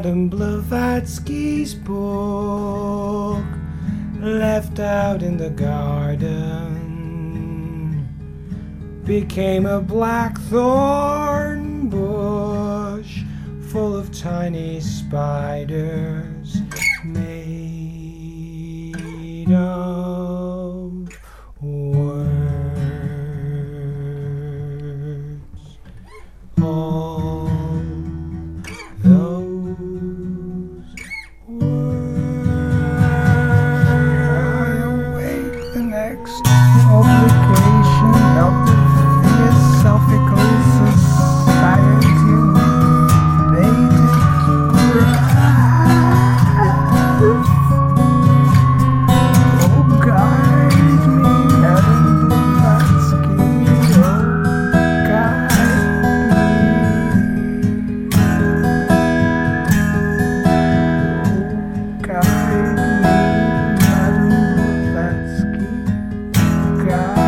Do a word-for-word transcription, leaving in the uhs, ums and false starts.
Madame Blavatsky's book, left out in the garden, became a blackthorn bush full of tiny spiders made of words. All those words. I await the next obligation of the Theosophical Society. God